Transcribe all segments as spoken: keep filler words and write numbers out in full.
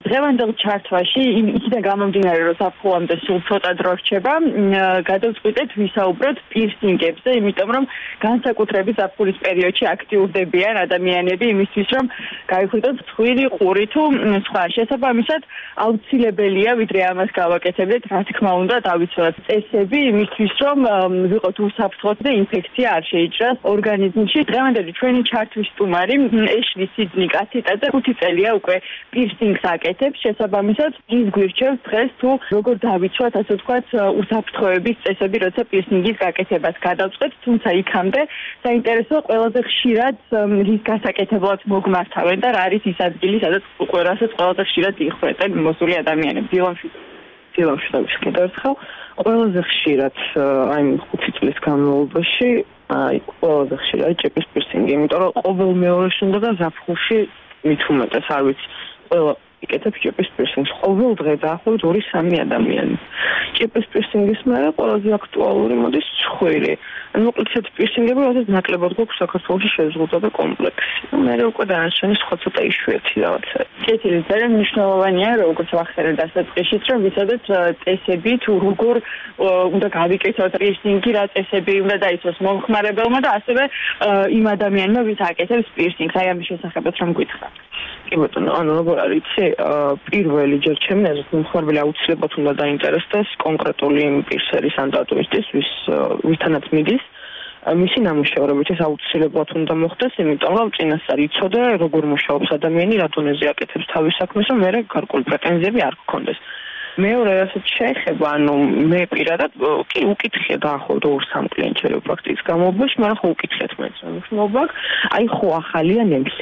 დღევანდელ ჩართვაში იქიდან გამომდინარე, რომ საფუამდე სულ ცოტა დრო რჩება, გადავწყვიტეთ ვისაუბროთ პირსინგებზე, იმიტომ რომ განსაკუთრებით ზაფხულის პერიოდში აქტიურდებიან ადამიანები იმისთვის, რომ გაიხვიდოთ ცხვირი, ყური თუ სხვა. შესაბამისად, აუცილებელია, ვიდრე ამას გავაკეთებდეთ, რა თქმა უნდა, დავიცვათ წესები იმისთვის, რომ ვიყოთ უსაფრთხოდ და ინფექცია არ შეიჭრას ორგანიზმში. დღევანდელი ჩვენი ჩართვის სტუმარი ეშლი სიდნი კაციტაძე ხუთი წელია უკვე პირსინგს აკეთებს. შესაბამისად, ის გვირჩევს დღეს თუ როგორ დავიცვათ, ასე ვთქვათ, უსაფრთხოების წესები, როცა პირსინგის გაკეთებას გადავწყვეტ, თუმცა იქამდე საინტერესოა ყველაზე ხშირად რის გასაკეთებლად მოგმართავენ და რა არის ის ადგილი, სადაც ყველასაც ყველაზე ხშირად იხვრეტენ მოსული ადამიანები. დილამში დილამში კიდევ ერთხელ ყველაზე ხშირად აი ხუთი წლის განმავლობაში აი ყველაზე ხშირად ჭეპის პირსინგი, იმიტომ რომ ყოველ მეორეში უნდა და ზაფხულში მით უმეტეს არ ვიცი ყველა იკეთებს ჭეპის პირსინგს. ყოველ დღე დაახლოებით ორი სამი ადამიანი. ჭეპის პირსინგის მერე ყველაზე აქტუალური მოდის ცხვირი. ანუ მოკლედ პირსინგები როდესაც ნაკლებად გვაქვს საქართველოში შეზღუდვა და კომპლექსი. მერე უკვე დანარჩენი სხვა ცოტა იშვიათი რაღაცა. კეთილი წერა მნიშვნელოვანია, როგორც ვახსენე დასაწყისშიც, რომ ვიცოდეთ წესები თუ როგორ უნდა გავიკეთოთ პირსინგი, რა წესები უნდა დაიცვას მომხმარებელმა და ასევე იმ ადამიანმა, ვის აკეთებს პირსინგს. აი ამის შესახებაც რომ გითხრათ. კი ბატონო, ანუ როგორ არის იცი, პირველი ჯერ ჩემი აზრით მომხმარებელი აუცილებლად უნდა დაინტერესდეს კონკრეტული პირსერის ან დატვირთვის, ვის ვისთანაც მიდის. მისი ნამუშევრებით ეს აუცილებლად უნდა მოხდეს, იმიტომ რომ წინასწარ იცოდე, როგორ მუშაობს ადამიანი, რა დონეზე აკეთებს თავის საქმეს, რომ მერე გარკვეული პრეტენზიები არ გქონდეს. მეორე რასაც შეეხება, ანუ მე პირადად კი უკითხე დაახლოებით ორ სამ კლიენტს შეიძლება პრაქტიკის განმავლობაში, მაგრამ ხო უკითხეთ მეც მნიშვნელობა აქვს. აი ხო ახალია ნემსი.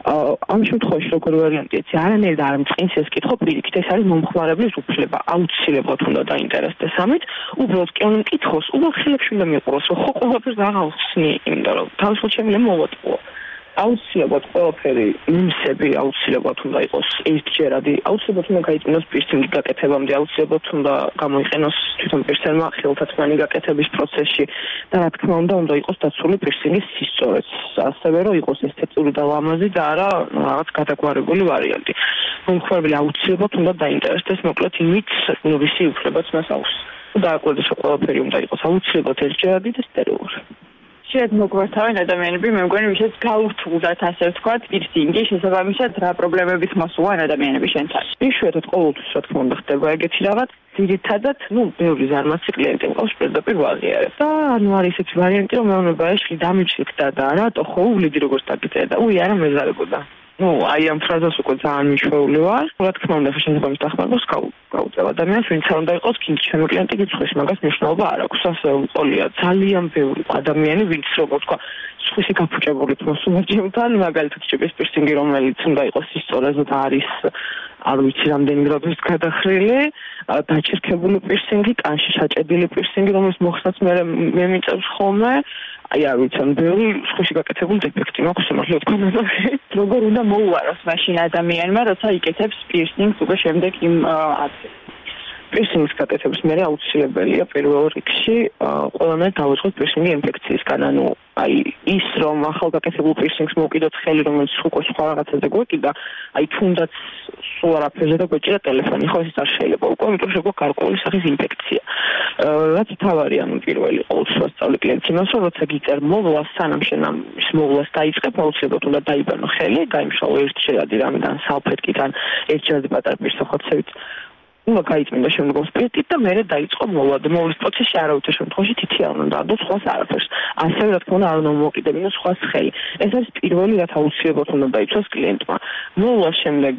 ამ შემთხვევაში როგორ ვარიანტია, არანაირად არ მწყინს ეს კითხვა პირიქით, ეს არის მომხმარებლის უფლება, აუცილებლად უნდა დაინტერესდეს ამით, უბრალოდ კი ანუ მკითხოს, უახლებში უნდა მიყუროს, რომ ხო ყველაფერს აღავხსნი, იმიტომ რომ თავისუფლად შემიძლია მოვატყუო. აუცილებლად ყველაფერი ნიმსები აუცილებლად უნდა იყოს ერთჯერადი, აუცილებლად უნდა გაიწმინოს პირსინგი გაკეთებამდე, აუცილებლად უნდა გამოიყენოს თვითონ პირსერმა ხილთათმანი გაკეთების პროცესში და რა თქმა უნდა უნდა იყოს დაცული პირსინგის სისწორეც, ასევე რომ იყოს ესთეტური და ლამაზი და არა რაღაც გადაგვარებული ვარიანტი. მომხმარებელი აუცილებლად უნდა დაინტერესდეს მოკლედ იმით, ვისი უფლებაც მას აქვს. დააკვირდეს რომ ყველაფერი უნდა იყოს აუცილებლად ერთჯერადი და სტერილური. შეიძლება მოგვართავენ ადამიანები, მე მგონი ვისაც გაურთულდათ, ასე ვთქვათ, პირსინგი, შესაბამისად რა პრობლემებით მოსულან ადამიანები შენთან. იშვიათად ყოველთვის რა თქმა უნდა ხდება ეგეთი რაღაც, ძირითადად, ну, ბევრი ზარმაცი კლიენტი მყავს პირდაპირ ვაღიარებს. და ანუ არის ესეთი ვარიანტი, რომ მეუბნება ეშლი დამიჩიქდა და რატო ხო უვლიდი როგორც დაგიწია და უი არა მეზარებოდა. ну, აი ამ ფრაზას უკვე ძალიან მიშვეული ვარ. რა თქმა უნდა, შესაძლოა დახმარებას გავუწევ ადამიანს, ვინც არ უნდა იყოს კიდე ჩემი კლიენტი გიცხვის, მაგას მნიშვნელობა არ აქვს. ასე უყოლია ძალიან ბევრი ადამიანი, ვინც როგორ თქვა, სხვისი გაფუჭებული მოსულა ჩემთან, მაგალითად ჭეპის პირსინგი, რომელიც უნდა იყოს ისწორეზო და არის არ ვიცი რამდენი გრადუსით გადახრილი, დაჩირქებული პირსინგი, კანში საჭედილი პირსინგი, რომელიც მოხსნაც მე მე მიწევს ხოლმე. აი არ ვიცი, ანუ ბევრი სხვისი გაკეთებული დეფექტი მაქვს, შემიძლია ვთქვა, როგორ უნდა მოუაროს მაშინ ადამიანმა, როცა იკეთებს პირსინგს უკვე შემდეგ იმ ადგილას. პირსინგის გაკეთების მერე აუცილებელია პირველ რიგში ყველანაირ დავიწყოთ პირსინგი ინფექციისგან, ანუ აი ის რომ ახალ გაკეთებულ პირსინგს მოვკიდოთ ხელი, რომელიც უკვე სხვა რაღაცაზე გვეკიდა, აი თუნდაც სულ არაფერზე და გვეჭირა ტელეფონი, ხო ეს არ შეიძლება უკვე, იმიტომ რომ შეგვაქვს გარკვეული სახის ინფექცია. რაც თავარია, ანუ პირველი ყოველთვის ვასწავლე კლიენტს იმას, რომ როცა გიწერ მოვლას, სანამ შენ ამ მოვლას დაიწყებ, აუცილებლად უნდა დაიბანო ხელი, გაიმშალო ერთჯერადი რამიდან სალფეტკიდან, ერთჯერადი პატარა პირსახოცებით. უნდა გაიწმინდა შემდგომ სპირტით და მერე დაიწყო მოვლა და მოვლის პროცესში არავითარ შემთხვევაში თითი არ უნდა დადო სხვას არაფერს. ასევე რა თქმა უნდა არ უნდა მოვკიდებინო სხვას ხელი. ეს არის პირველი რაც აუცილებლად უნდა დაიცვას კლიენტმა. მოვლის შემდეგ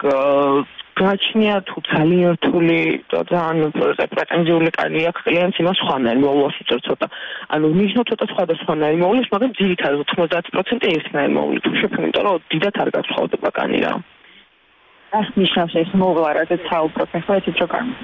გააჩნია თუ ძალიან რთული და ძალიან პრეტენზიული კარი აქვს კლიენტს იმას სხვანაირ მოვლას იწერ ცოტა. ანუ ნიშნავ ცოტა სხვადასხვანაირ მოვლის, მაგრამ ძირითადად ოცდაათი პროცენტი ერთნაირ მოვლით. შეფენ, იმიტომ რომ დიდად არ გაცხოვდება კანი რა. ას ნიშნავს ეს მოვლა, რადგან საუბრობ ახლა ეს რო კარ.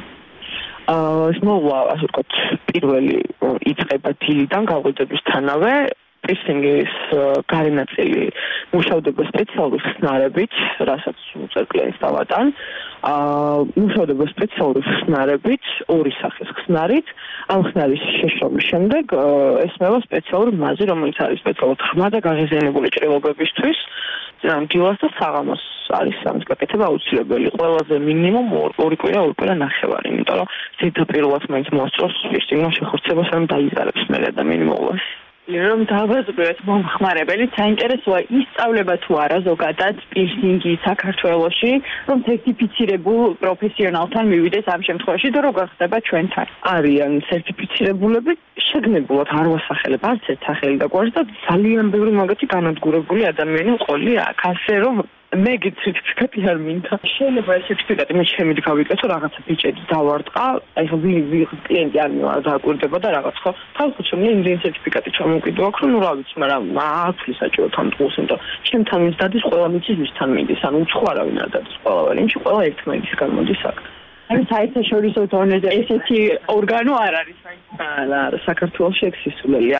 აა ეს მოვლა, ასე ვთქვათ, პირველი იწყება დილიდან გაღვიძებისთანავე, პირსინგის გარემნაწილი მუშავდება სპეციალური ხსნარებით, რასაც უწერ კლიენტს დავატან. აა მუშავდება სპეციალური ხსნარებით, ორი სახის ხსნარით. ამ ხსნარის შეშრობის შემდეგ ესმევა სპეციალური მაზი, რომელიც არის სპეციალურად ხმა და გაღიზიანებული ჭრილობებისთვის. დილას და საღამოს არის სამის გაკეთება აუცილებელი. ყველაზე მინიმუმ ორი კვირა, ორი კვირა ნახევარი, იმიტომ რომ ზედაპირულად მაინც მოასწროს პირსტინგის შეხორცებას ან დაიზარებს მე ადამიანი მოვას. რომ დავაზრდეთ მომხმარებელი, საინტერესოა ისწავლება თუ არა ზოგადად პირსინგი საქართველოში, რომ სერტიფიცირებულ პროფესიონალთან მივიდეს ამ შემთხვევაში და რო გახდება ჩვენთან. არიან სერტიფიცირებულები, შეგნებულად არ ვასახელებ არც ერთ სახელი და გვარს და ძალიან ბევრი მაგათი განადგურებული ადამიანი მყოლი აქ, ასე რომ მე სერტიფიკატი არ მინდა. შეიძლება ეს სერტიფიკატი მე შემიძლია გავიკეთო რაღაცა ბიჭებს დავარტყა, აი ხო კლიენტი არ დააკვირდება და რაღაც ხო. თავის შემე იმდენი სერტიფიკატი ჩამოვკიდო აქ რომ რა ვიცი, მაგრამ ააცლი საჭირო თან ტყუს, იმიტომ ჩემთან ვინც დადის, ყველა მიცის ვისთან მიდის, ანუ უცხო არავინ არ დადის ყველავე, იმში ყველა ერთმანეთის გამოდის აქ. აი საერთაშორისო დონეზე ესეთი ორგანო არ არის. არა, არა, საქართველოში ექსისტუელია.